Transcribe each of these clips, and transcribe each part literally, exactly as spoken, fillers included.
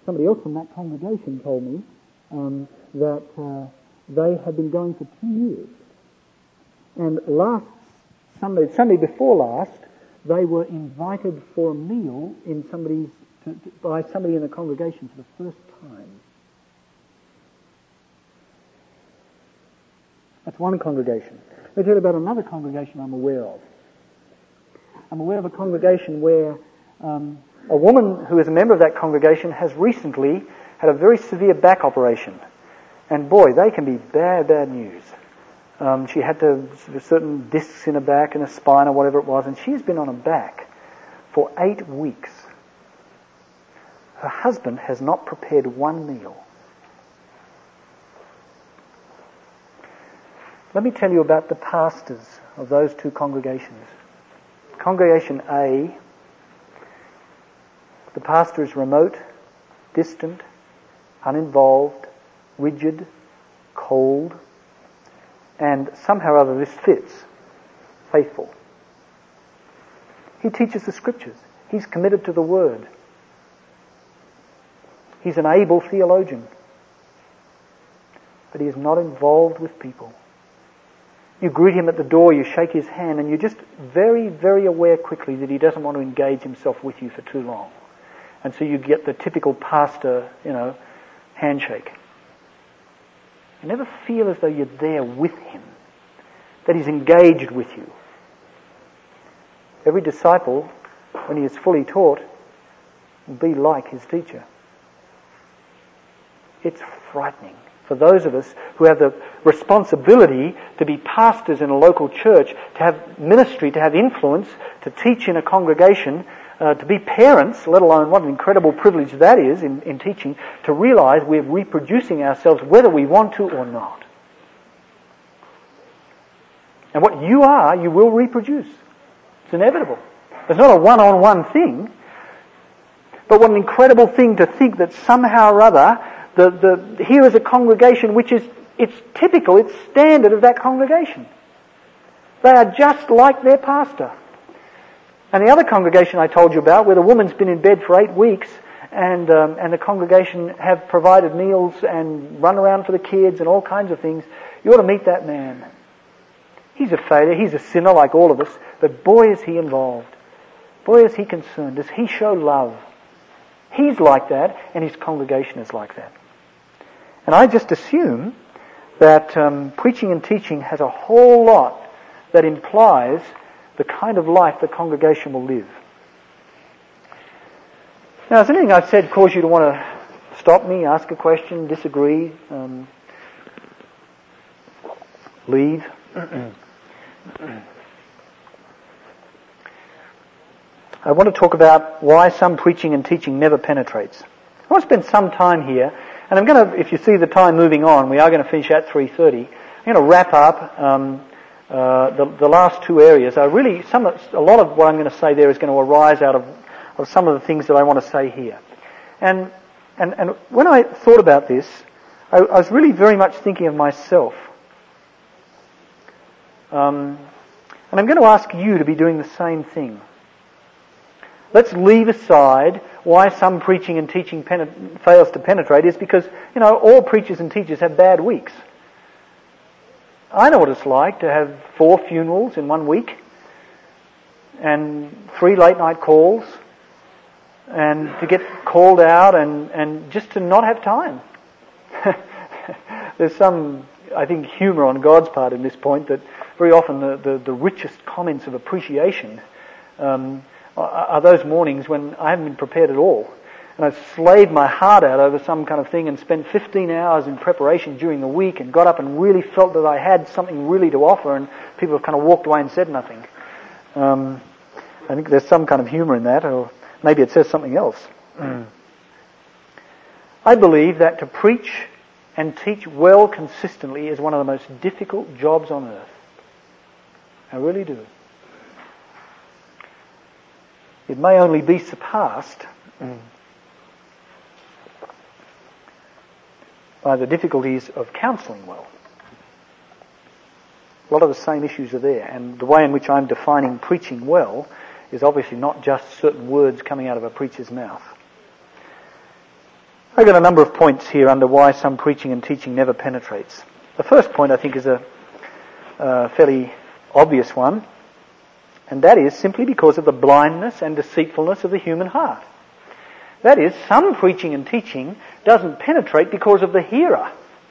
somebody else from that congregation told me um, that uh, they had been going for two years. And last Sunday, Sunday before last, they were invited for a meal in somebody's to, to, by somebody in the congregation for the first time. That's one congregation. Let me tell you about another congregation I'm aware of. I'm aware of a congregation where um, a woman who is a member of that congregation has recently had a very severe back operation. And boy, they can be bad, bad news. Um, she had to certain discs in her back and her spine or whatever it was, and she's been on her back for eight weeks. Her husband has not prepared one meal. Let me tell you about the pastors of those two congregations. Congregation A, the pastor is remote, distant, uninvolved, rigid, cold, and somehow or other this fits. Faithful. He teaches the scriptures. He's committed to the word. He's an able theologian. But he is not involved with people. You greet him at the door, you shake his hand, and you're just very, very aware quickly that he doesn't want to engage himself with you for too long. And so you get the typical pastor, you know, handshake. You never feel as though you're there with him, that he's engaged with you. Every disciple, when he is fully taught, will be like his teacher. It's frightening for those of us who have the responsibility to be pastors in a local church, to have ministry, to have influence, to teach in a congregation, uh, to be parents, let alone what an incredible privilege that is in, in teaching, to realize we're reproducing ourselves whether we want to or not. And what you are, you will reproduce. It's inevitable. It's not a one-on-one thing, but what an incredible thing to think that somehow or other The, the, here is a congregation which is, it's typical, it's standard of that congregation. They are just like their pastor. And the other congregation I told you about, where the woman's been in bed for eight weeks, and um, and the congregation have provided meals and run around for the kids and all kinds of things, you ought to meet that man. He's a failure, he's a sinner like all of us, but boy is he involved. Boy is he concerned. Does he show love? He's like that, and his congregation is like that. And I just assume that um, preaching and teaching has a whole lot that implies the kind of life the congregation will live. Now, has anything I've said cause you to want to stop me, ask a question, disagree, um, leave? I want to talk about why some preaching and teaching never penetrates. I want to spend some time here, and I'm going to, if you see the time moving on, we are going to finish at three thirty. I'm going to wrap up um, uh, the, the last two areas. I really, some, a lot of what I'm going to say there is going to arise out of, of some of the things that I want to say here. And and, and when I thought about this, I, I was really very much thinking of myself. Um, and I'm going to ask you to be doing the same thing. Let's leave aside why some preaching and teaching pen- fails to penetrate is because, you know, all preachers and teachers have bad weeks. I know what it's like to have four funerals in one week and three late night calls and to get called out and, and just to not have time. There's some, I think, humour on God's part in this point that very often the, the, the richest comments of appreciation um, are those mornings when I haven't been prepared at all. And I've slaved my heart out over some kind of thing and spent fifteen hours in preparation during the week and got up and really felt that I had something really to offer, and people have kind of walked away and said nothing. Um, I think there's some kind of humour in that, or maybe it says something else. Mm. I believe that to preach and teach well consistently is one of the most difficult jobs on earth. I really do. It may only be surpassed mm. by the difficulties of counselling well. A lot of the same issues are there, and the way in which I'm defining preaching well is obviously not just certain words coming out of a preacher's mouth. I've got a number of points here under why some preaching and teaching never penetrates. The first point, I think, is a, a fairly obvious one, and that is simply because of the blindness and deceitfulness of the human heart. That is, some preaching and teaching doesn't penetrate because of the hearer.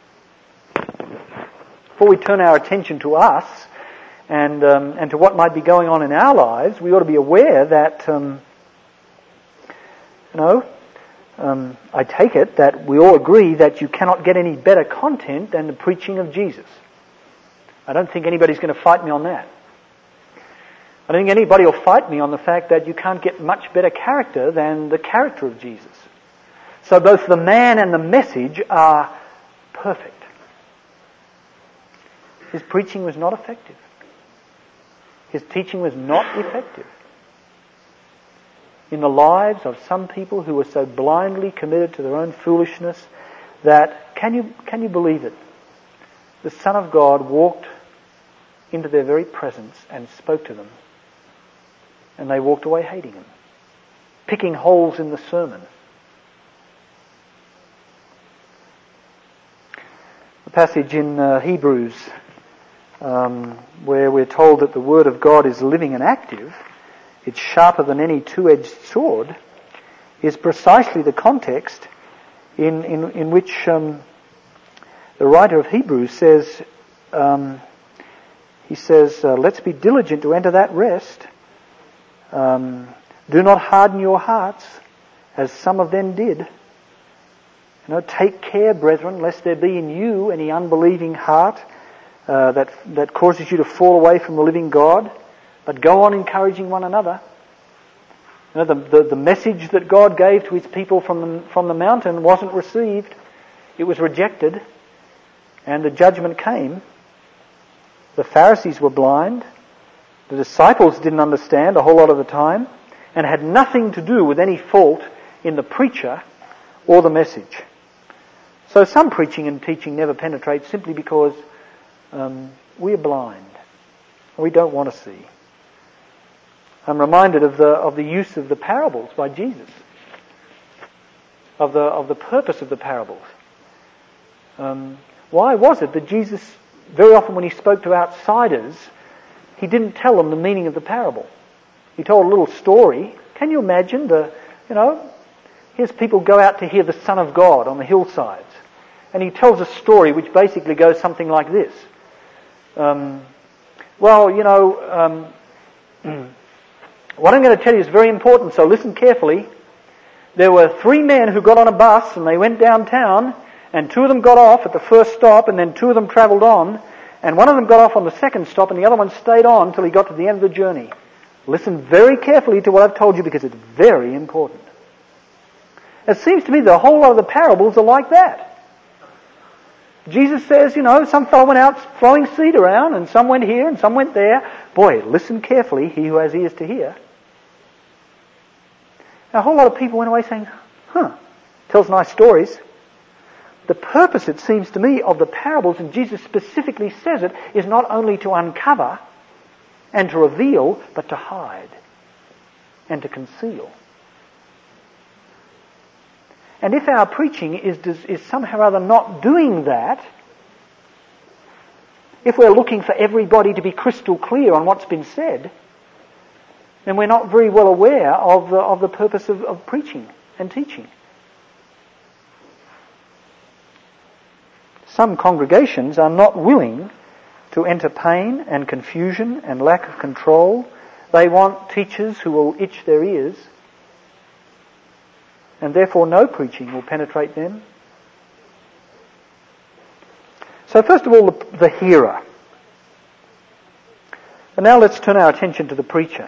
Before we turn our attention to us and um, and to what might be going on in our lives, we ought to be aware that, um, you know, um, I take it that we all agree that you cannot get any better content than the preaching of Jesus. I don't think anybody's going to fight me on that. I don't think anybody will fight me on the fact that you can't get much better character than the character of Jesus. So both the man and the message are perfect. His preaching was not effective. His teaching was not effective in the lives of some people who were so blindly committed to their own foolishness that, can you, can you believe it? The Son of God walked into their very presence and spoke to them. And they walked away hating him, picking holes in the sermon. The passage in uh, Hebrews, um, where we're told that the Word of God is living and active, it's sharper than any two-edged sword, is precisely the context in, in, in which um, the writer of Hebrews says, um, he says, uh, let's be diligent to enter that rest. Um, do not harden your hearts, as some of them did. You know, take care, brethren, lest there be in you any unbelieving heart uh, that that causes you to fall away from the living God. But go on encouraging one another. You know, the, the, the message that God gave to His people from the, from the mountain wasn't received. It was rejected. And the judgment came. The Pharisees were blind. The disciples didn't understand a whole lot of the time, and had nothing to do with any fault in the preacher or the message. So some preaching and teaching never penetrates simply because um, we are blind. We don't want to see. I'm reminded of the of the use of the parables by Jesus, of the of the purpose of the parables. Um, why was it that Jesus, very often when He spoke to outsiders, He didn't tell them the meaning of the parable? He told a little story. Can you imagine the, you know, here's people go out to hear the Son of God on the hillsides. And He tells a story which basically goes something like this. Um, well, you know, um, what I'm going to tell you is very important, so listen carefully. There were three men who got on a bus and they went downtown, and two of them got off at the first stop, and then two of them travelled on. And one of them got off on the second stop, and the other one stayed on until he got to the end of the journey. Listen very carefully to what I've told you, because it's very important. It seems to me that a whole lot of the parables are like that. Jesus says, you know, some fellow went out throwing seed around, and some went here and some went there. Boy, listen carefully, he who has ears to hear. Now, a whole lot of people went away saying, huh, tells nice stories. The purpose, it seems to me, of the parables, and Jesus specifically says it, is not only to uncover and to reveal, but to hide and to conceal. And if our preaching is, is somehow or other not doing that, if we're looking for everybody to be crystal clear on what's been said, then we're not very well aware of the, of the purpose of, of preaching and teaching. Some congregations are not willing to enter pain and confusion and lack of control. They want teachers who will itch their ears, and therefore no preaching will penetrate them. So first of all, the, the hearer. And now let's turn our attention to the preacher.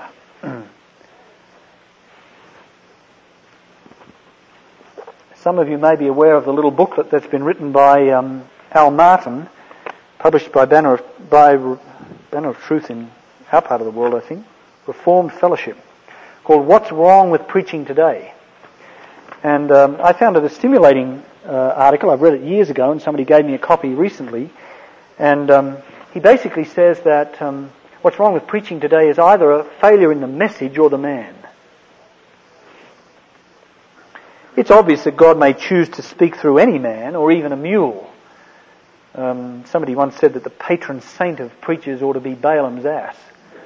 Some of you may be aware of the little booklet that's been written by um, Al Martin, published by Banner of, by Banner of Truth in our part of the world, I think, Reformed Fellowship, called What's Wrong with Preaching Today? And um, I found it a stimulating uh, article. I've read it years ago, and somebody gave me a copy recently. And um, he basically says that um, what's wrong with preaching today is either a failure in the message or the man. It's obvious that God may choose to speak through any man or even a mule. Um, somebody once said that the patron saint of preachers ought to be Balaam's ass.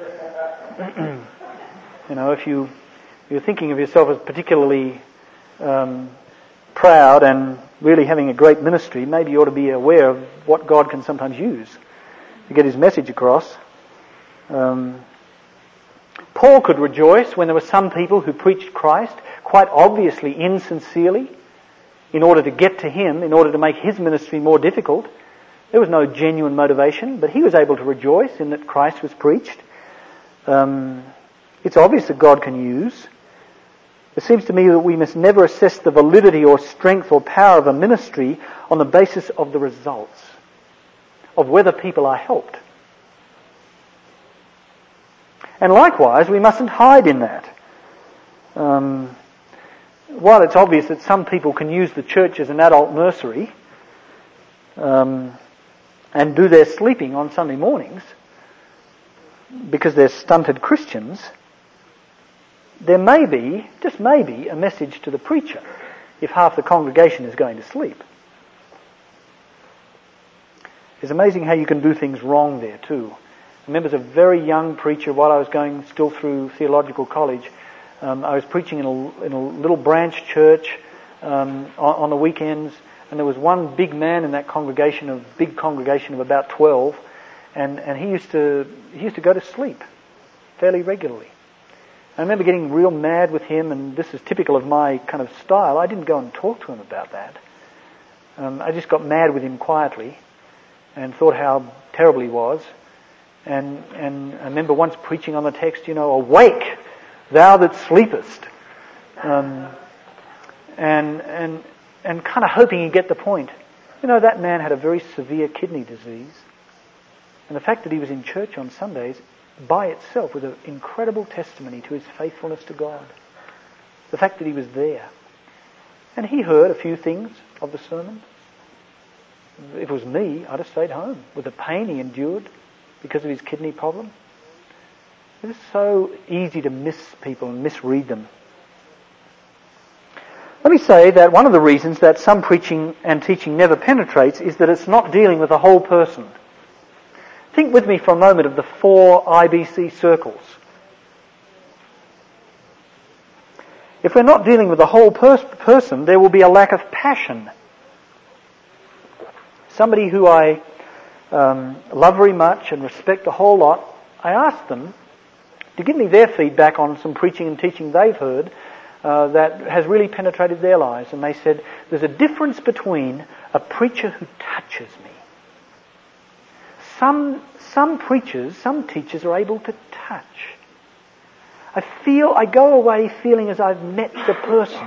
You know, if you, you're thinking of yourself as particularly um, proud and really having a great ministry, maybe you ought to be aware of what God can sometimes use to get his message across. Um, Paul could rejoice when there were some people who preached Christ quite obviously insincerely in order to get to him, in order to make his ministry more difficult. There was no genuine motivation, but he was able to rejoice in that Christ was preached. Um, it's obvious that God can use. It seems to me that we must never assess the validity or strength or power of a ministry on the basis of the results, of whether people are helped. And likewise, we mustn't hide in that. Um, while it's obvious that some people can use the church as an adult nursery um, and do their sleeping on Sunday mornings because they're stunted Christians, there may be, just maybe, a message to the preacher if half the congregation is going to sleep. It's amazing how you can do things wrong there too. I remember as a very young preacher, while I was going still through theological college, um, I was preaching in a, in a little branch church um, on, on the weekends, and there was one big man in that congregation, a big congregation of about twelve, and, and he used to he used to go to sleep fairly regularly. I remember getting real mad with him, and this is typical of my kind of style. I didn't go and talk to him about that. Um, I just got mad with him quietly and thought how terrible he was. And, and I remember once preaching on the text, you know, awake, thou that sleepest. Um, and, and, and kind of hoping he'd get the point. You know, that man had a very severe kidney disease. And the fact that he was in church on Sundays by itself was an incredible testimony to his faithfulness to God. The fact that he was there. And he heard a few things of the sermon. If it was me, I'd have stayed home with the pain he endured because of his kidney problem. It is so easy to miss people and misread them. Let me say that one of the reasons that some preaching and teaching never penetrates is that it's not dealing with the whole person. Think with me for a moment of the four I B C circles. If we're not dealing with the whole pers- person, there will be a lack of passion. Somebody who I um, love very much and respect a whole lot, I asked them to give me their feedback on some preaching and teaching they've heard uh, that has really penetrated their lives. And they said, there's a difference between a preacher who touches me. Some, some preachers, some teachers are able to touch. I feel, I go away feeling as I've met the person.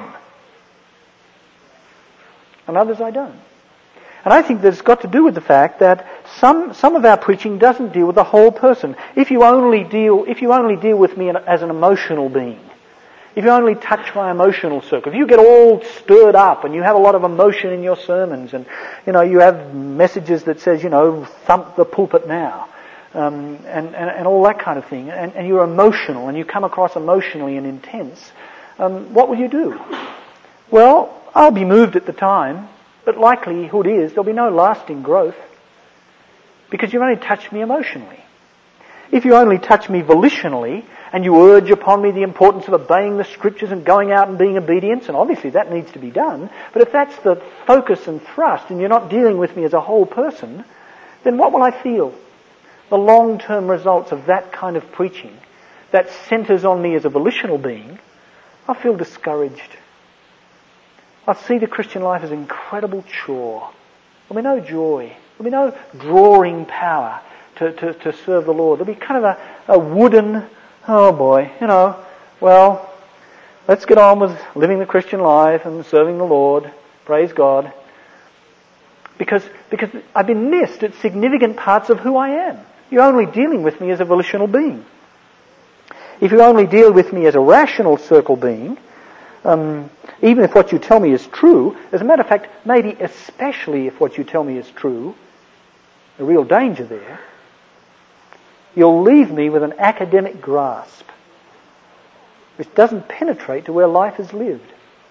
And others I don't. And I think that it's got to do with the fact that some, some of our preaching doesn't deal with the whole person. If you only deal, if you only deal with me as an emotional being, if you only touch my emotional circle, if you get all stirred up and you have a lot of emotion in your sermons and, you know, you have messages that says, you know, thump the pulpit now, um, and, and, and all that kind of thing, and, and you're emotional and you come across emotionally and intense, um, what will you do? Well, I'll be moved at the time, but likelihood is there'll be no lasting growth because you've only touched me emotionally. If you only touch me volitionally and you urge upon me the importance of obeying the Scriptures and going out and being obedient, and obviously that needs to be done, but if that's the focus and thrust and you're not dealing with me as a whole person, then what will I feel? The long-term results of that kind of preaching that centres on me as a volitional being, I'll feel discouraged. I'll see the Christian life as an incredible chore. There'll be no joy. There'll be no drawing power to, to, to serve the Lord. There'll be kind of a, a wooden, oh boy, you know, well, let's get on with living the Christian life and serving the Lord. Praise God. Because, because I've been missed at significant parts of who I am. You're only dealing with me as a volitional being. If you only deal with me as a rational circle being, Um, even if what you tell me is true, as a matter of fact, maybe especially if what you tell me is true, a real danger there, you'll leave me with an academic grasp which doesn't penetrate to where life is lived.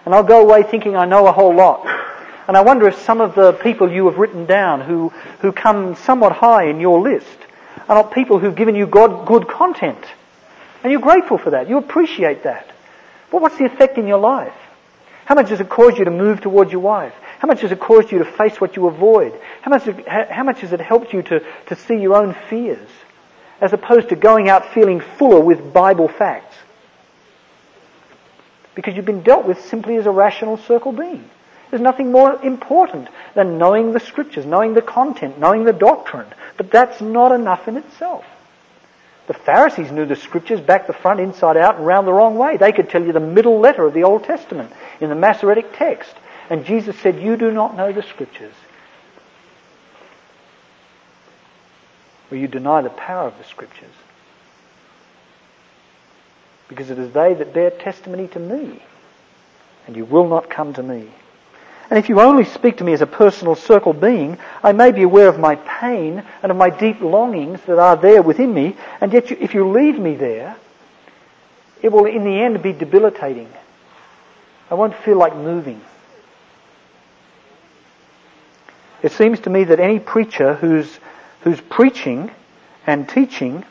And I'll go away thinking I know a whole lot. And I wonder if some of the people you have written down who, who come somewhat high in your list are not people who've given you God, good content. And you're grateful for that. You appreciate that. But what's the effect in your life? How much does it cause you to move towards your wife? How much has it caused you to face what you avoid? How much, how much has it helped you to, to see your own fears, as opposed to going out feeling fuller with Bible facts? Because you've been dealt with simply as a rational circle being. There's nothing more important than knowing the Scriptures, knowing the content, knowing the doctrine. But that's not enough in itself. The Pharisees knew the Scriptures back the front, inside out, and round the wrong way. They could tell you the middle letter of the Old Testament in the Masoretic text. And Jesus said, you do not know the Scriptures. Or you deny the power of the Scriptures. Because it is they that bear testimony to me. And you will not come to me. And if you only speak to me as a personal circle being, I may be aware of my pain and of my deep longings that are there within me, and yet you, if you leave me there, it will in the end be debilitating. I won't feel like moving. It seems to me that any preacher who's, who's preaching and teaching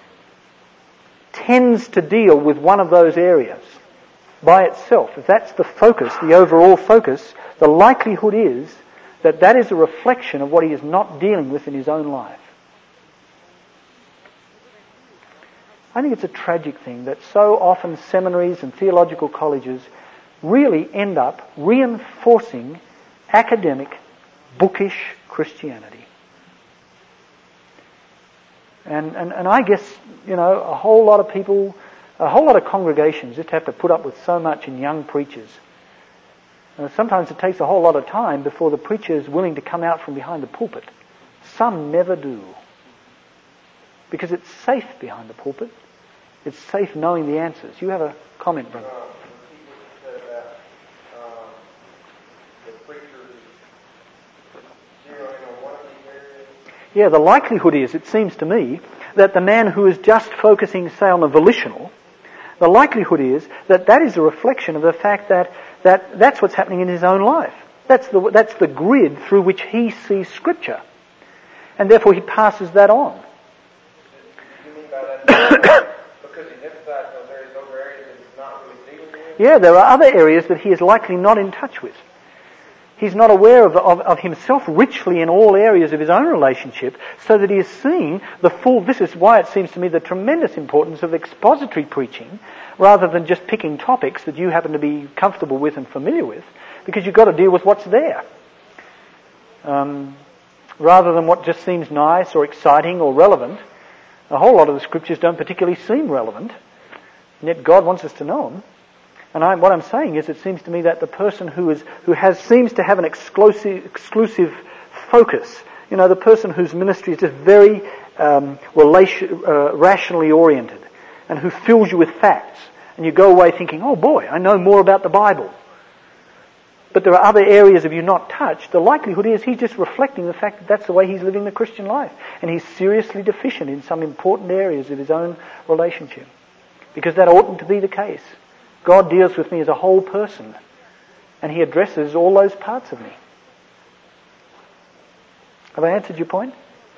tends to deal with one of those areas by itself. If that's the focus, the overall focus, the likelihood is that that is a reflection of what he is not dealing with in his own life. I think it's a tragic thing that so often seminaries and theological colleges really end up reinforcing academic, bookish Christianity. And, and, and I guess, you know, a whole lot of people, a whole lot of congregations just have to put up with so much in young preachers. And sometimes it takes a whole lot of time before the preacher is willing to come out from behind the pulpit. Some never do. Because it's safe behind the pulpit. It's safe knowing the answers. You have a comment, brother. Yeah, the likelihood is, it seems to me, that the man who is just focusing, say, on the volitional, the likelihood is that that is a reflection of the fact that, that that's what's happening in his own life. That's the, that's the grid through which he sees Scripture. And therefore he passes that on. You mean by that because he emphasized those areas, those areas that he's not really dealing with? Yeah, there are other areas that he is likely not in touch with. He's not aware of, of, of himself richly in all areas of his own relationship, so that he is seeing the full... This is why it seems to me the tremendous importance of expository preaching, rather than just picking topics that you happen to be comfortable with and familiar with, because you've got to deal with what's there. Um, rather than what just seems nice or exciting or relevant. A whole lot of the Scriptures don't particularly seem relevant, and yet God wants us to know them. And I, what I'm saying is, it seems to me that the person who is who has seems to have an exclusive exclusive focus, you know, the person whose ministry is just very um, relation, uh, rationally oriented, and who fills you with facts, and you go away thinking, "Oh boy, I know more about the Bible." But there are other areas of you not touched. The likelihood is he's just reflecting the fact that that's the way he's living the Christian life, and he's seriously deficient in some important areas of his own relationship, because that oughtn't to be the case. God deals with me as a whole person, and He addresses all those parts of me. Have I answered your point?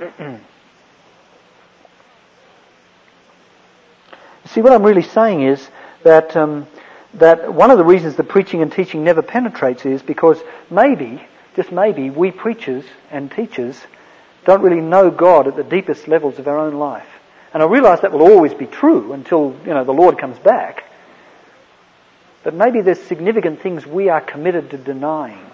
See, what I'm really saying is that um, that one of the reasons the preaching and teaching never penetrates is because maybe, just maybe, we preachers and teachers don't really know God at the deepest levels of our own life. And I realise that will always be true until, you know, the Lord comes back. But maybe there's significant things we are committed to denying.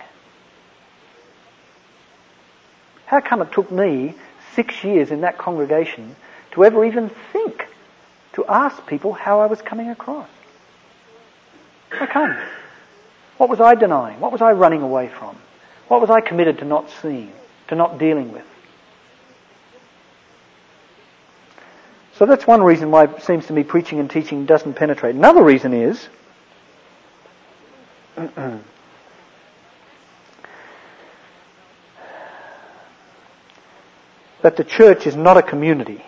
How come it took me six years in that congregation to ever even think to ask people how I was coming across? How come? What was I denying? What was I running away from? What was I committed to not seeing, to not dealing with? So that's one reason why it seems to me preaching and teaching doesn't penetrate. Another reason is that the church is not a community.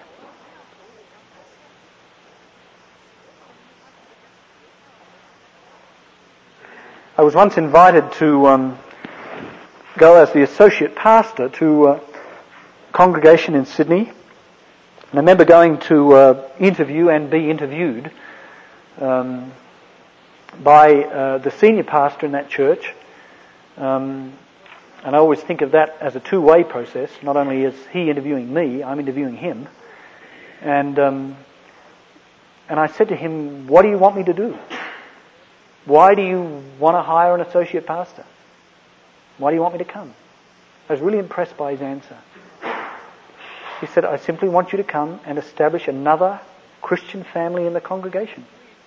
I was was once invited to um, go as the associate pastor to a congregation in Sydney. And I remember going to uh, interview and be interviewed um, by uh, the senior pastor in that church. Um, and I always think of that as a two-way process. Not only is he interviewing me, I'm interviewing him. And um, and I said to him, what do you want me to do? Why do you want to hire an associate pastor? Why do you want me to come? I was really impressed by his answer. He said, I simply want you to come and establish another Christian family in the congregation.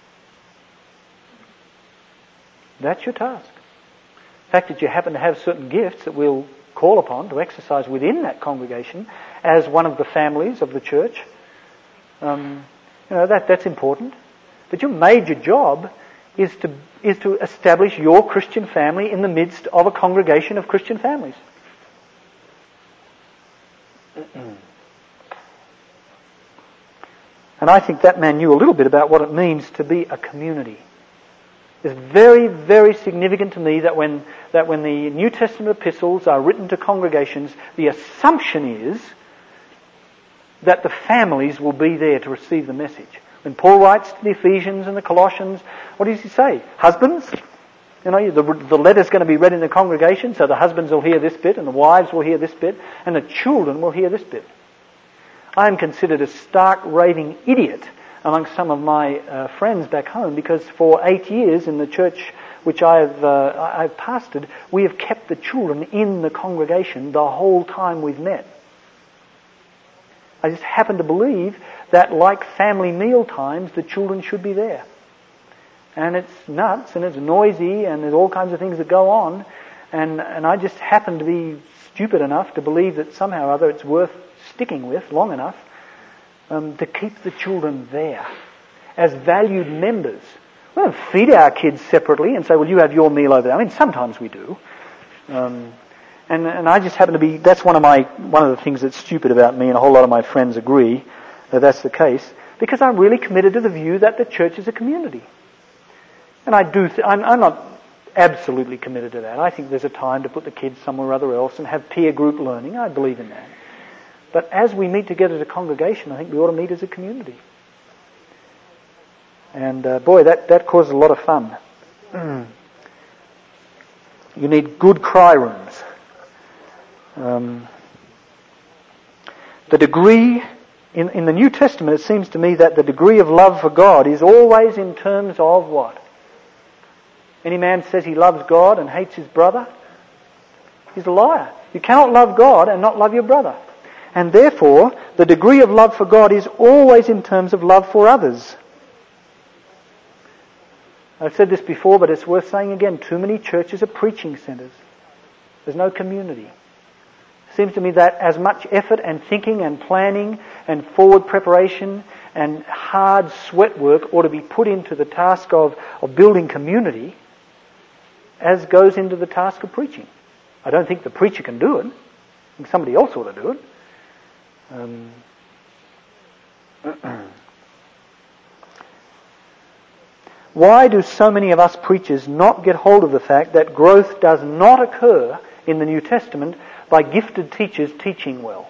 That's your task. The fact that you happen to have certain gifts that we'll call upon to exercise within that congregation as one of the families of the church, um, you know, that that's important. But your major job is to is to establish your Christian family in the midst of a congregation of Christian families. And I think that man knew a little bit about what it means to be a community. It's very, very significant to me that when that when the New Testament epistles are written to congregations, the assumption is that the families will be there to receive the message. When Paul writes to the Ephesians and the Colossians, what does he say? Husbands, you know, the, the letter's going to be read in the congregation, so the husbands will hear this bit, and the wives will hear this bit, and the children will hear this bit. I am considered a stark, raving idiot among some of my uh, friends back home, because for eight years in the church which I've uh, I've pastored, we have kept the children in the congregation the whole time we've met. I just happen to believe that, like family meal times, the children should be there. And it's nuts, and it's noisy, and there's all kinds of things that go on, and and I just happen to be stupid enough to believe that somehow or other it's worth sticking with long enough um, to keep the children there as valued members. We don't feed our kids separately and say, well, you have your meal over there. I mean, sometimes we do. Um, and and I just happen to be, that's one of my, one of the things that's stupid about me, and a whole lot of my friends agree that that's the case, because I'm really committed to the view that the church is a community. And I do, th- I'm, I'm not absolutely committed to that. I think there's a time to put the kids somewhere or other else and have peer group learning. I believe in that. But as we meet together as a congregation, I think we ought to meet as a community. And uh, boy, that, that causes a lot of fun. Mm. You need good cry rooms. Um, the degree, in, in the New Testament, it seems to me that the degree of love for God is always in terms of what? Any man says he loves God and hates his brother, he's a liar. You cannot love God and not love your brother. And therefore, the degree of love for God is always in terms of love for others. I've said this before, but it's worth saying again. Too many churches are preaching centres. There's no community. It seems to me that as much effort and thinking and planning and forward preparation and hard sweat work ought to be put into the task of, of building community as goes into the task of preaching. I don't think the preacher can do it. I think somebody else ought to do it. Um, Why do so many of us preachers not get hold of the fact that growth does not occur in the New Testament by gifted teachers teaching well?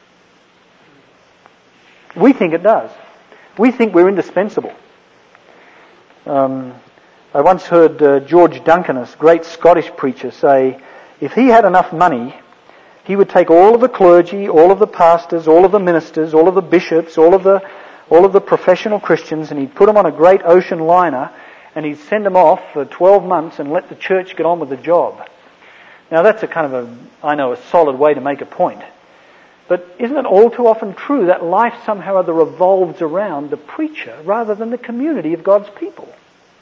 We think it does. We think we're indispensable. Um, I once heard uh, George Duncan, a great Scottish preacher, say, if he had enough money, he would take all of the clergy, all of the pastors, all of the ministers, all of the bishops, all of the all of the professional Christians, and he'd put them on a great ocean liner, and he'd send them off for twelve months and let the church get on with the job. Now that's a kind of a, I know, a solid way to make a point. But isn't it all too often true that life somehow or other revolves around the preacher rather than the community of God's people?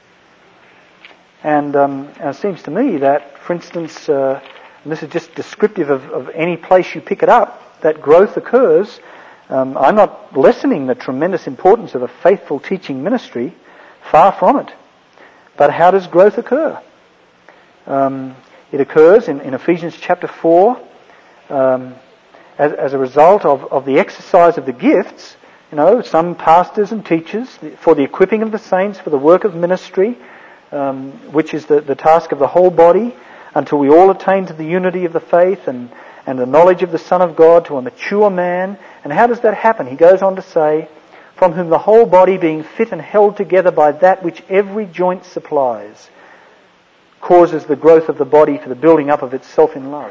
And um, it seems to me that, for instance, uh, and this is just descriptive of, of any place you pick it up, that growth occurs. Um, I'm not lessening the tremendous importance of a faithful teaching ministry, far from it. But how does growth occur? Um, it occurs in, in Ephesians chapter four um, as, as a result of, of the exercise of the gifts. You know, some pastors and teachers for the equipping of the saints, for the work of ministry, um, which is the, the task of the whole body, until we all attain to the unity of the faith and, and the knowledge of the Son of God, to a mature man. And how does that happen? He goes on to say, from whom the whole body, being fit and held together by that which every joint supplies, causes the growth of the body for the building up of itself in love.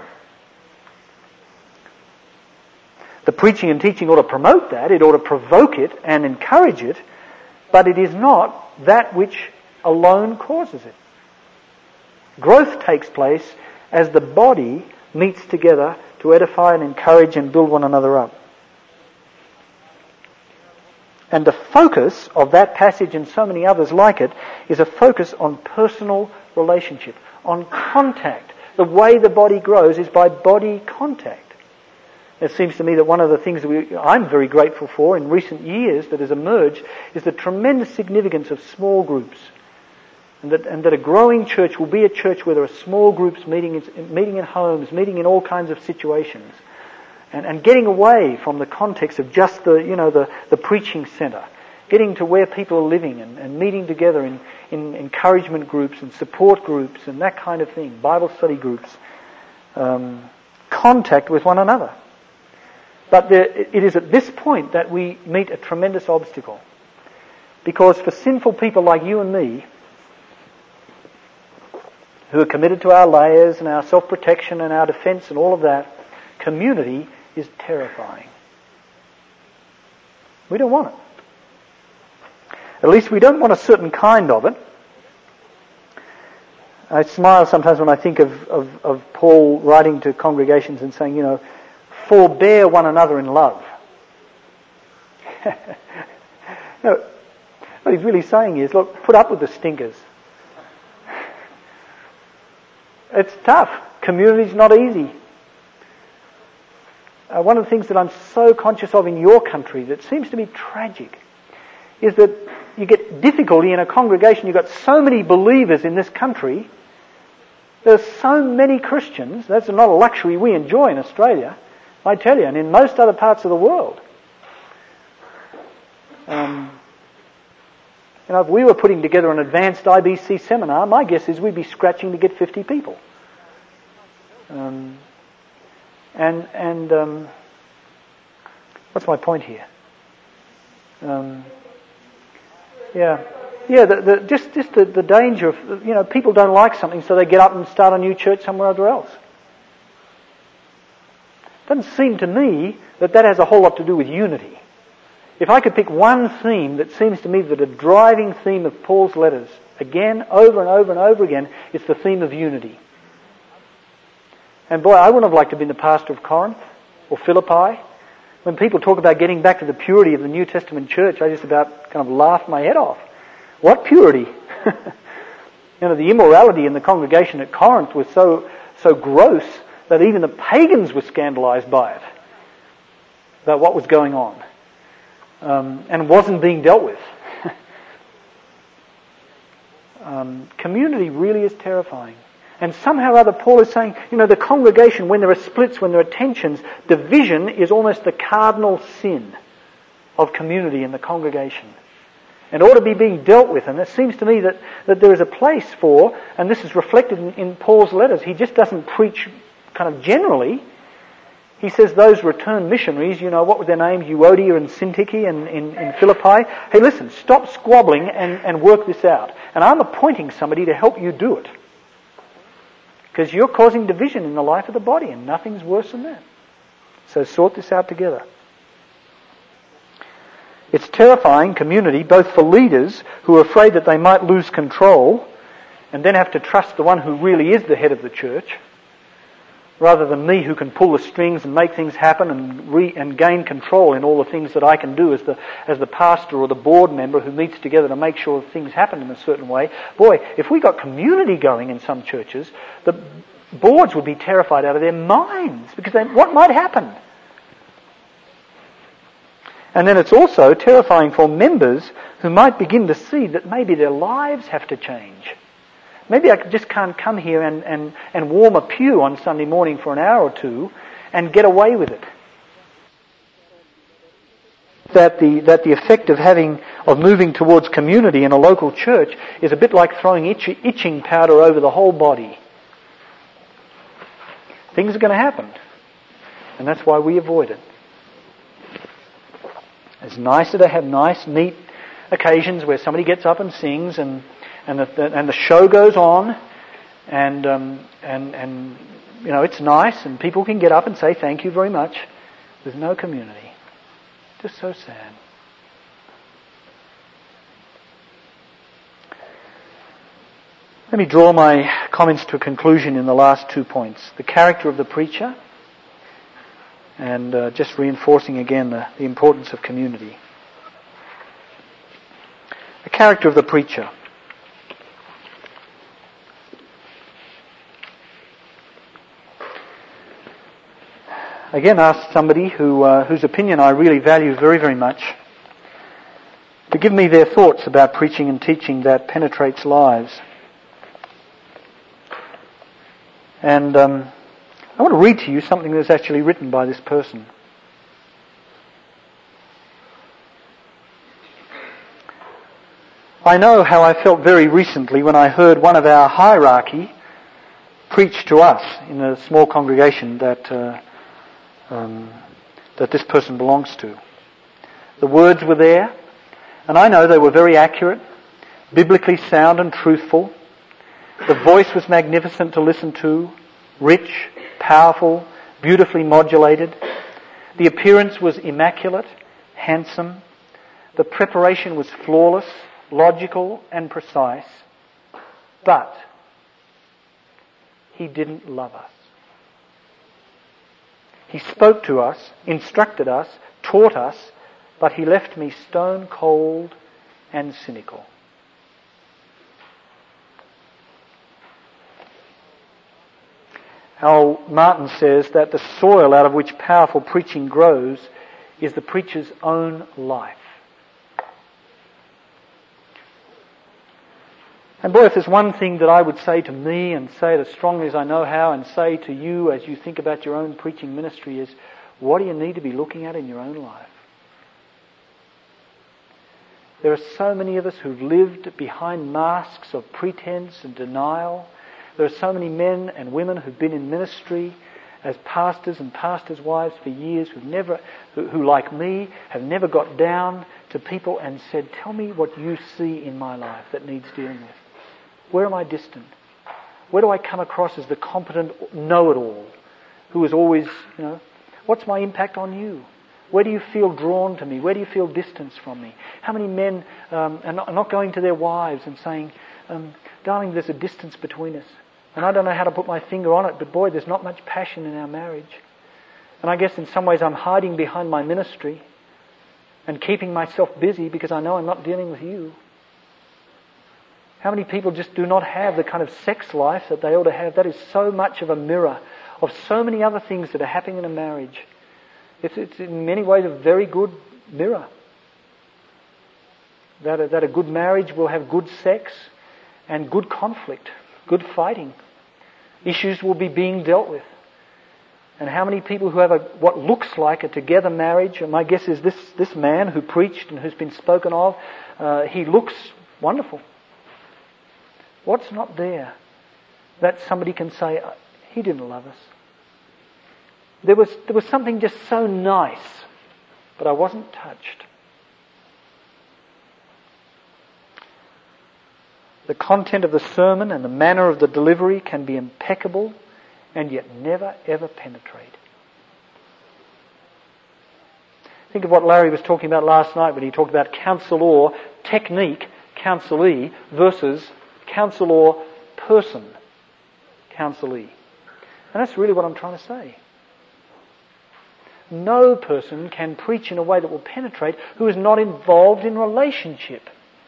The preaching and teaching ought to promote that, it ought to provoke it and encourage it, but it is not that which alone causes it. Growth takes place as the body meets together to edify and encourage and build one another up. And the focus of that passage and so many others like it is a focus on personal relationship, on contact. The way the body grows is by body contact. It seems to me that one of the things that we, I'm very grateful for in recent years that has emerged is the tremendous significance of small groups. And that, and that a growing church will be a church where there are small groups meeting in, meeting in homes, meeting in all kinds of situations. And, and getting away from the context of just the, you know, the, the preaching centre. Getting to where people are living and, and meeting together in, in encouragement groups and support groups and that kind of thing. Bible study groups. Um, contact with one another. But there, it is at this point that we meet a tremendous obstacle. Because for sinful people like you and me, who are committed to our layers and our self-protection and our defence and all of that, community is terrifying. We don't want it. At least we don't want a certain kind of it. I smile sometimes when I think of, of, of Paul writing to congregations and saying, you know, forbear one another in love. No, what he's really saying is, look, put up with the stinkers. It's tough. Community's not easy. Uh, one of the things that I'm so conscious of in your country that seems to be tragic is that you get difficulty in a congregation. You've got so many believers in this country. There's so many Christians. That's not a luxury we enjoy in Australia, I tell you, and in most other parts of the world. Um, you know, if we were putting together an advanced I B C seminar, my guess is we'd be scratching to get fifty people. Um, and and um, what's my point here? Um, yeah, yeah. The, the, just just the, the danger of, you know, people don't like something, so they get up and start a new church somewhere else. Doesn't seem to me that that has a whole lot to do with unity. If I could pick one theme that seems to me that a driving theme of Paul's letters, again, over and over and over again, it's the theme of unity. And boy, I wouldn't have liked to have been the pastor of Corinth or Philippi. When people talk about getting back to the purity of the New Testament church, I just about kind of laugh my head off. What purity? You know, the immorality in the congregation at Corinth was so so gross that even the pagans were scandalized by it, about what was going on. Um, and wasn't being dealt with. um, community really is terrifying. And somehow or other Paul is saying, you know, the congregation, when there are splits, when there are tensions, division is almost the cardinal sin of community in the congregation. And ought to be being dealt with. And it seems to me that, that there is a place for, and this is reflected in, in Paul's letters, he just doesn't preach kind of generally. He says those returned missionaries, you know, what were their names? Euodia and Syntyche in, in, in Philippi. Hey, listen, stop squabbling and, and work this out. And I'm appointing somebody to help you do it. Because you're causing division in the life of the body, and nothing's worse than that. So sort this out together. It's terrifying, community, both for leaders who are afraid that they might lose control and then have to trust the one who really is the head of the church, rather than me who can pull the strings and make things happen and re, and gain control in all the things that I can do as the as the pastor or the board member who meets together to make sure things happen in a certain way. Boy, if we got community going in some churches, the boards would be terrified out of their minds, because then what might happen? And then it's also terrifying for members who might begin to see that maybe their lives have to change. Maybe I just can't come here and, and, and warm a pew on Sunday morning for an hour or two and get away with it. That the, that the effect of having of moving towards community in a local church is a bit like throwing itch, itching powder over the whole body. Things are going to happen. And that's why we avoid it. It's nicer to have nice, neat occasions where somebody gets up and sings and and the, and the show goes on and um, and and you know it's nice and people can get up and say thank you very much. There's no community. Just so sad. Let me draw my comments to a conclusion in the last two points. The character of the preacher and uh, just reinforcing again the, the importance of community. The character of the preacher. Again, ask somebody who uh, whose opinion I really value very, very much to give me their thoughts about preaching and teaching that penetrates lives. And um, I want to read to you something that's actually written by this person. I know how I felt very recently when I heard one of our hierarchy preach to us in a small congregation that uh, um, that this person belongs to. The words were there, and I know they were very accurate, biblically sound and truthful. The voice was magnificent to listen to, rich, powerful, beautifully modulated. The appearance was immaculate, handsome. The preparation was flawless, logical and precise. But he didn't love us. He spoke to us, instructed us, taught us, but he left me stone cold and cynical. Al Martin says that the soil out of which powerful preaching grows is the preacher's own life. And boy, if there's one thing that I would say to me and say it as strongly as I know how and say to you as you think about your own preaching ministry is, what do you need to be looking at in your own life? There are so many of us who've lived behind masks of pretense and denial. There are so many men and women who've been in ministry as pastors and pastors' wives for years who've never, who, who like me, have never got down to people and said, tell me what you see in my life that needs dealing with. Where am I distant? Where do I come across as the competent know-it-all who is always, you know, what's my impact on you? Where do you feel drawn to me? Where do you feel distance from me? How many men um, are, not, are not going to their wives and saying, um, darling, there's a distance between us. And I don't know how to put my finger on it, but boy, there's not much passion in our marriage. And I guess in some ways I'm hiding behind my ministry and keeping myself busy because I know I'm not dealing with you. How many people just do not have the kind of sex life that they ought to have? That is so much of a mirror of so many other things that are happening in a marriage. It's, it's in many ways a very good mirror. That a, that a good marriage will have good sex and good conflict, good fighting. Issues will be being dealt with. And how many people who have a, what looks like a together marriage, and my guess is this, this man who preached and who's been spoken of, uh, he looks wonderful. What's not there that somebody can say, he didn't love us? There was, there was something just so nice, but I wasn't touched. The content of the sermon and the manner of the delivery can be impeccable and yet never ever penetrate. Think of what Larry was talking about last night when he talked about counselor technique, counselee, versus counselor person, counselee. And that's really what I'm trying to say. No person can preach in a way that will penetrate who is not involved in relationship.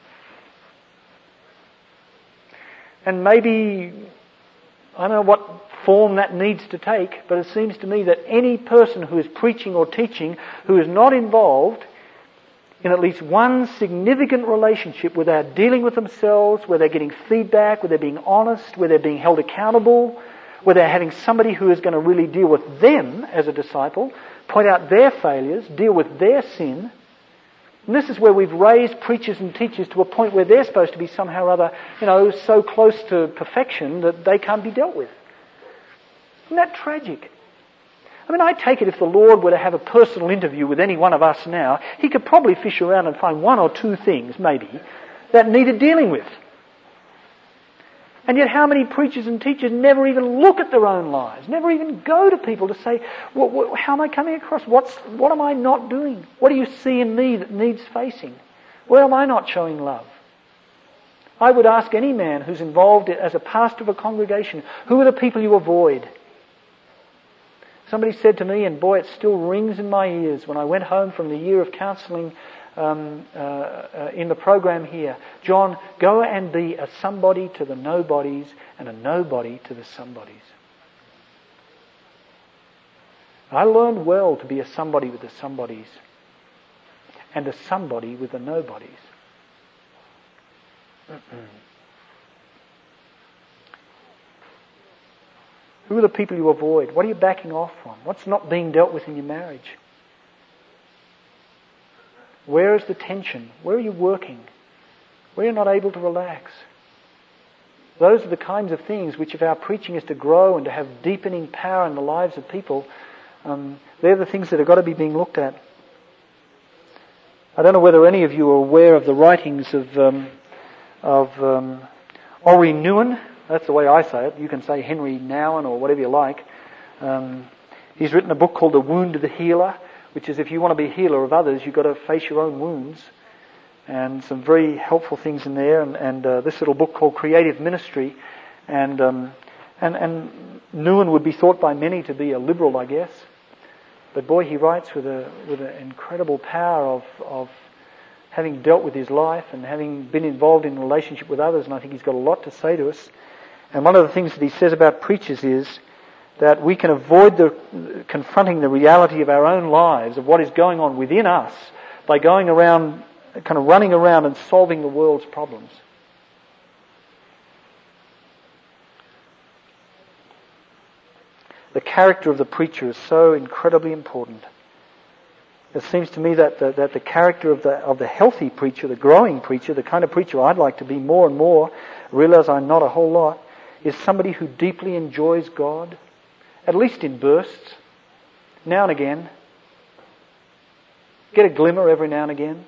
And maybe, I don't know what form that needs to take, but it seems to me that any person who is preaching or teaching who is not involved in at least one significant relationship where they're dealing with themselves, where they're getting feedback, where they're being honest, where they're being held accountable, where they're having somebody who is going to really deal with them as a disciple, point out their failures, deal with their sin, And this is where we've raised preachers and teachers to a point where they're supposed to be somehow or other, you know, so close to perfection that they can't be dealt with. Isn't that tragic? I mean, I take it if the Lord were to have a personal interview with any one of us now, He could probably fish around and find one or two things, maybe, that needed dealing with. And yet how many preachers and teachers never even look at their own lives, never even go to people to say, what, what, how am I coming across? What's, what am I not doing? What do you see in me that needs facing? Where am I not showing love? I would ask any man who's involved as a pastor of a congregation, who are the people you avoid? Somebody said to me, and boy, it still rings in my ears, when I went home from the year of counselling um, uh, uh, in the program here, John, go and be a somebody to the nobodies and a nobody to the somebodies. I learned well to be a somebody with the somebodies and a somebody with the nobodies. Who are the people you avoid? What are you backing off from? What's not being dealt with in your marriage? Where is the tension? Where are you working? Where are you not able to relax? Those are the kinds of things which, if our preaching is to grow and to have deepening power in the lives of people, um, they're the things that have got to be being looked at. I don't know whether any of you are aware of the writings of um, of um, Henri Nouwen. That's the way I say it. You can say Henry Nouwen or whatever you like. Um, he's written a book called The Wound of the Healer, which is if you want to be a healer of others, you've got to face your own wounds. And some very helpful things in there. And, and uh, this little book called Creative Ministry. And, um, and, and Nouwen would be thought by many to be a liberal, I guess. But boy, he writes with a with an incredible power of of having dealt with his life and having been involved in a relationship with others, and I think he's got a lot to say to us. And one of the things that he says about preachers is that we can avoid the confronting the reality of our own lives, of what is going on within us, by going around, kind of running around and solving the world's problems. The character of the preacher is so incredibly important. It seems to me that the, that the character of the of the healthy preacher, the growing preacher, the kind of preacher I'd like to be more and more, realize I'm not a whole lot, is somebody who deeply enjoys God, at least in bursts, now and again. Get a glimmer every now and again.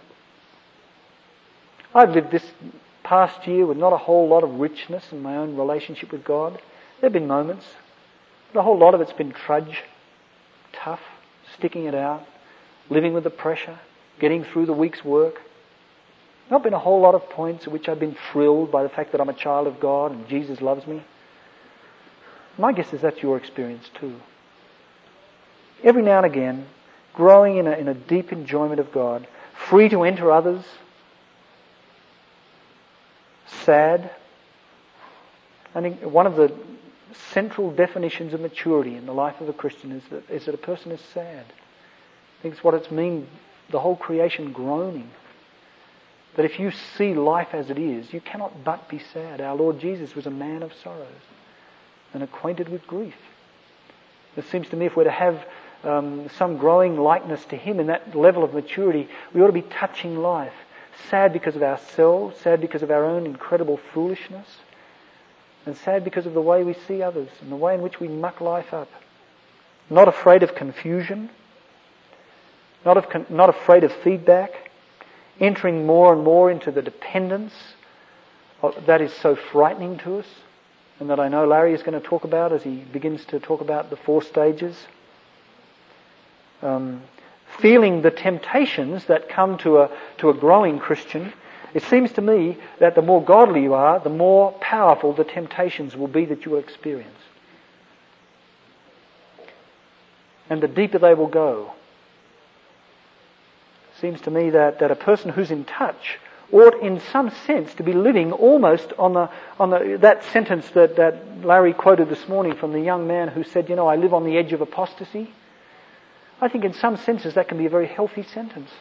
I've lived this past year with not a whole lot of richness in my own relationship with God. There have been moments. But a whole lot of it's been trudge, tough, sticking it out, living with the pressure, getting through the week's work. Not been a whole lot of points at which I've been thrilled by the fact that I'm a child of God and Jesus loves me. My guess is that's your experience too. Every now and again, growing in a, in a deep enjoyment of God, free to enter others, sad. I think one of the central definitions of maturity in the life of a Christian is that, is that a person is sad. I think it's what it's mean, the whole creation groaning. That if you see life as it is, you cannot but be sad. Our Lord Jesus was a man of sorrows and acquainted with grief. It seems to me if we're to have um, some growing likeness to Him in that level of maturity, we ought to be touching life. Sad because of ourselves, sad because of our own incredible foolishness, and sad because of the way we see others and the way in which we muck life up. Not afraid of confusion, not, of con- not afraid of feedback, entering more and more into the dependence of, that is so frightening to us, and that I know Larry is going to talk about as he begins to talk about the four stages. Um, feeling the temptations that come to a to a growing Christian. It seems to me that the more godly you are, the more powerful the temptations will be that you will experience. And the deeper they will go. It seems to me that, that a person who's in touch ought in some sense to be living almost on the on the that sentence that, that Larry quoted this morning from the young man who said, you know, I live on the edge of apostasy. I think in some senses that can be a very healthy sentence.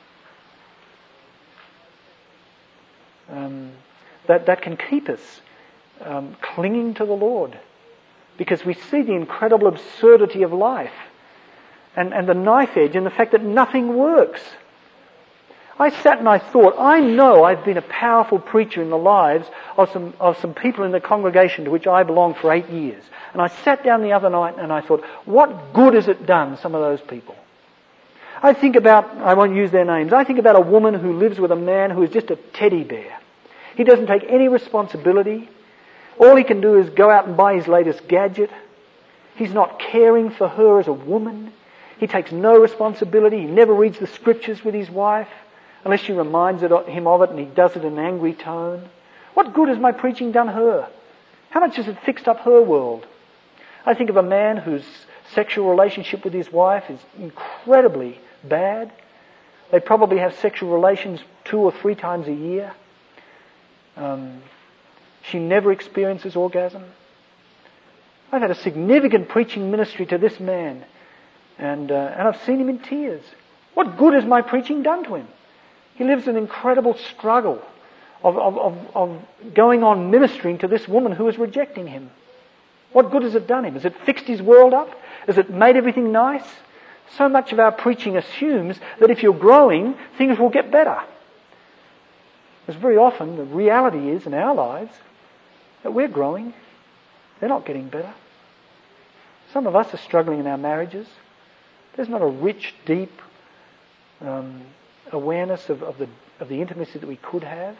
Um, that, that can keep us um, clinging to the Lord, because we see the incredible absurdity of life and, and the knife edge and the fact that nothing works. I sat and I thought, I know I've been a powerful preacher in the lives of some, of some people in the congregation to which I belonged for eight years. And I sat down the other night and I thought, what good has it done some of those people? I think about, I won't use their names, I think about a woman who lives with a man who is just a teddy bear. He doesn't take any responsibility. All he can do is go out and buy his latest gadget. He's not caring for her as a woman. He takes no responsibility. He never reads the scriptures with his wife unless she reminds it, him of it, and he does it in an angry tone. What good has my preaching done her? How much has it fixed up her world? I think of a man whose sexual relationship with his wife is incredibly bad. They probably have sexual relations two or three times a year. Um, she never experiences orgasm. I've had a significant preaching ministry to this man, and uh, and I've seen him in tears. What good has my preaching done to him? He lives an incredible struggle of, of, of, of going on ministering to this woman who is rejecting him. What good has it done him? Has it fixed his world up? Has it made everything nice? So much of our preaching assumes that if you're growing, things will get better. Because very often the reality is in our lives that we're growing. They're not getting better. Some of us are struggling in our marriages. There's not a rich, deep um, awareness of, of the of the intimacy that we could have.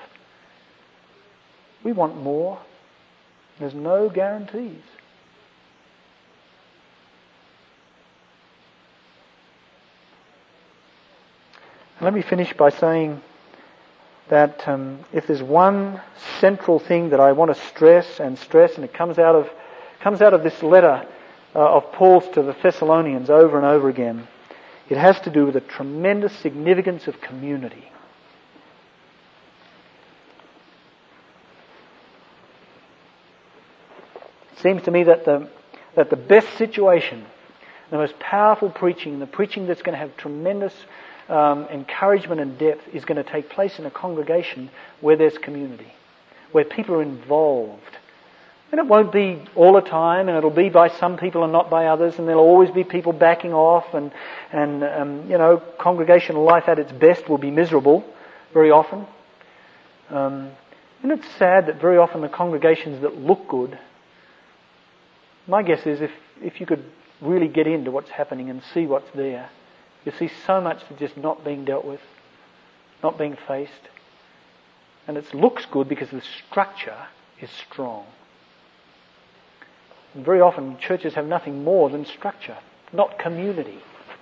We want more. There's no guarantees. Let me finish by saying that um, if there's one central thing that I want to stress and stress, and it comes out of comes out of this letter uh, of Paul's to the Thessalonians over and over again, it has to do with the tremendous significance of community. It seems to me that the that the best situation, the most powerful preaching, the preaching that's going to have tremendous Um, encouragement and depth is going to take place in a congregation where there's community, where people are involved. And it won't be all the time, and it'll be by some people and not by others, and there'll always be people backing off, and, and um, you know, congregational life at its best will be miserable very often. Um, and it's sad that very often the congregations that look good, my guess is if, if you could really get into what's happening and see what's there, you see so much that's just not being dealt with, not being faced. And it looks good because the structure is strong. And very often churches have nothing more than structure, not community.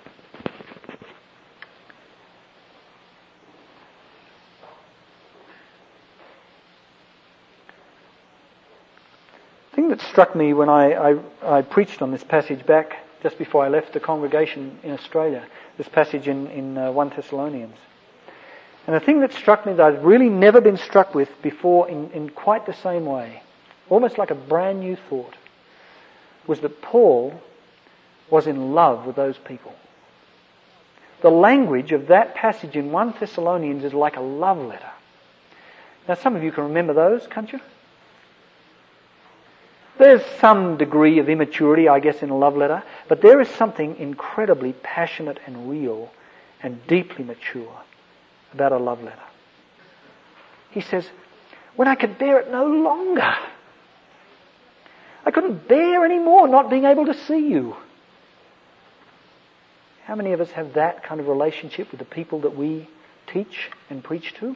The thing that struck me when I, I, I preached on this passage back just before I left the congregation in Australia, this passage in, in uh, First Thessalonians. And the thing that struck me that I'd really never been struck with before in, in quite the same way, almost like a brand new thought, was that Paul was in love with those people. The language of that passage in First Thessalonians is like a love letter. Now some of you can remember those, can't you? There's some degree of immaturity, I guess, in a love letter, but there is something incredibly passionate and real and deeply mature about a love letter. He says, when I could bear it no longer, I couldn't bear anymore not being able to see you. How many of us have that kind of relationship with the people that we teach and preach to?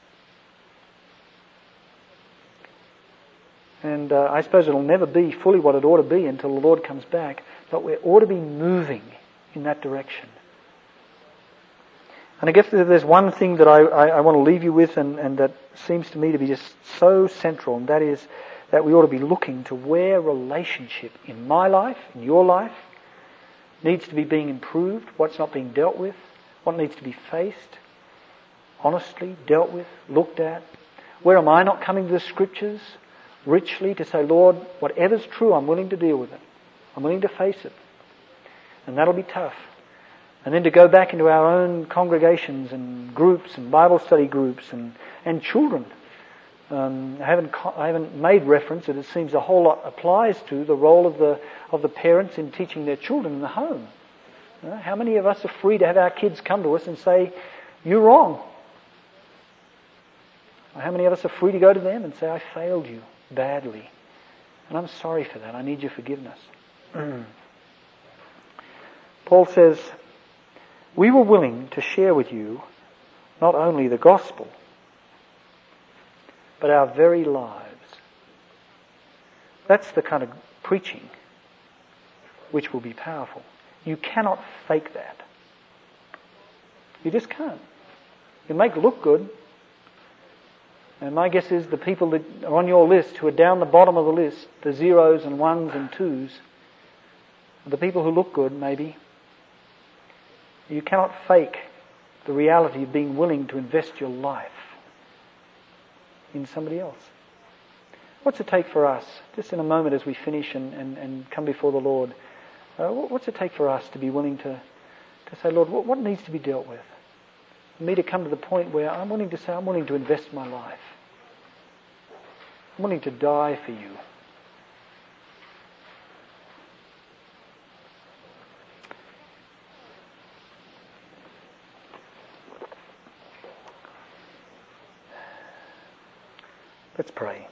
And uh, I suppose it'll never be fully what it ought to be until the Lord comes back, but we ought to be moving in that direction. And I guess there's one thing that I, I, I want to leave you with, and, and that seems to me to be just so central, and that is that we ought to be looking to where relationship in my life, in your life, needs to be being improved, what's not being dealt with, what needs to be faced, honestly dealt with, looked at. Where am I not coming to the Scriptures richly to say, Lord, whatever's true, I'm willing to deal with it. I'm willing to face it. And that'll be tough. And then to go back into our own congregations and groups and Bible study groups and, and children. Um, I haven't I haven't made reference that it seems a whole lot applies to the role of the of the parents in teaching their children in the home. Uh, how many of us are free to have our kids come to us and say, you're wrong. How many of us are free to go to them and say, I failed you badly, and I'm sorry for that. I need your forgiveness. Paul says, we were willing to share with you not only the gospel, but our very lives. That's the kind of preaching which will be powerful. You cannot fake that. You just can't. You make it look good. And my guess is the people that are on your list, who are down the bottom of the list, the zeros and ones and twos, the people who look good, maybe. You cannot fake the reality of being willing to invest your life in somebody else. What's it take for us, just in a moment as we finish and, and, and come before the Lord, uh, what's it take for us to be willing to, to say, Lord, what, what needs to be dealt with? For me to come to the point where I'm willing to say, I'm willing to invest my life. I'm willing to die for you. Let's pray.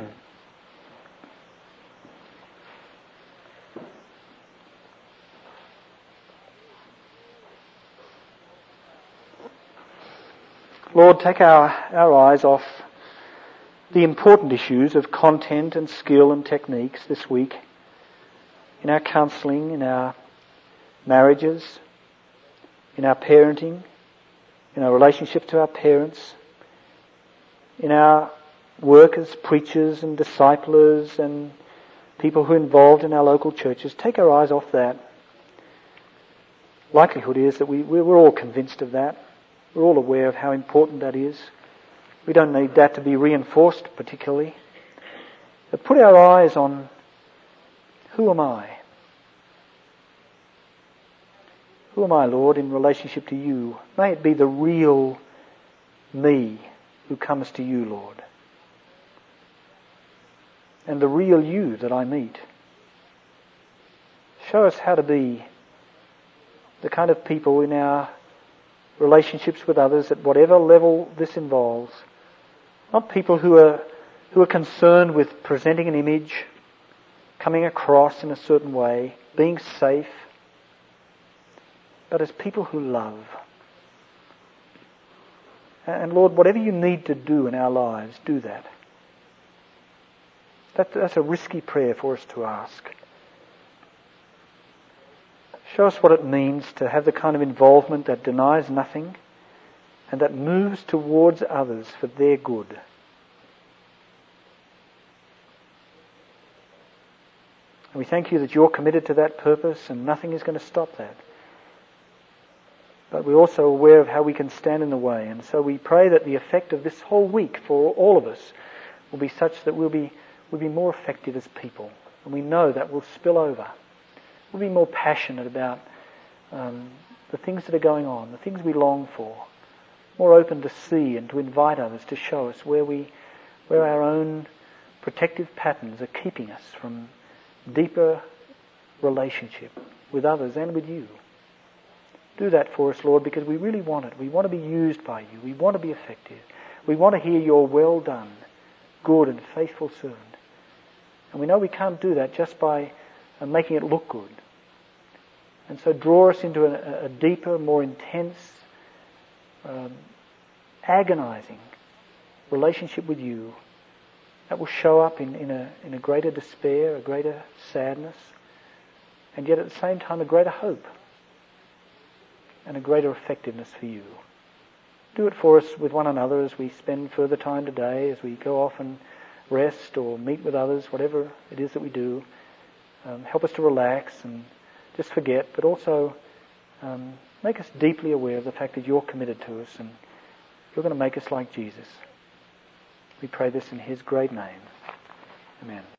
Lord, take our, our eyes off the important issues of content and skill and techniques this week in our counselling, in our marriages, in our parenting, in our relationship to our parents, in our work as preachers and disciplers and people who are involved in our local churches. Take our eyes off that. Likelihood is that we, we're all convinced of that. We're all aware of how important that is. We don't need that to be reinforced particularly. But put our eyes on, who am I? Who am I, Lord, in relationship to you? May it be the real me who comes to you, Lord. And the real you that I meet. Show us how to be the kind of people in our relationships with others at whatever level this involves. Not people who are who are concerned with presenting an image, coming across in a certain way, being safe, but as people who love. And Lord, whatever you need to do in our lives, do that. that that's a risky prayer for us to ask. Show us what it means to have the kind of involvement that denies nothing and that moves towards others for their good. And we thank you that you're committed to that purpose and nothing is going to stop that. But we're also aware of how we can stand in the way. And so we pray that the effect of this whole week for all of us will be such that we'll be, we'll be more effective as people. And we know that will spill over. We'll be more passionate about um, the things that are going on, the things we long for. More open to see and to invite others to show us where we, where our own protective patterns are keeping us from deeper relationship with others and with you. Do that for us, Lord, because we really want it. We want to be used by you. We want to be effective. We want to hear your well done, good and faithful servant. And we know we can't do that just by uh, making it look good. And so draw us into a, a deeper, more intense, um, agonizing relationship with you that will show up in, in, a, in a greater despair, a greater sadness, and yet at the same time a greater hope and a greater effectiveness for you. Do it for us with one another as we spend further time today, as we go off and rest or meet with others, whatever it is that we do. Um, help us to relax and just forget, but also um, make us deeply aware of the fact that you're committed to us and you're going to make us like Jesus. We pray this in his great name. Amen.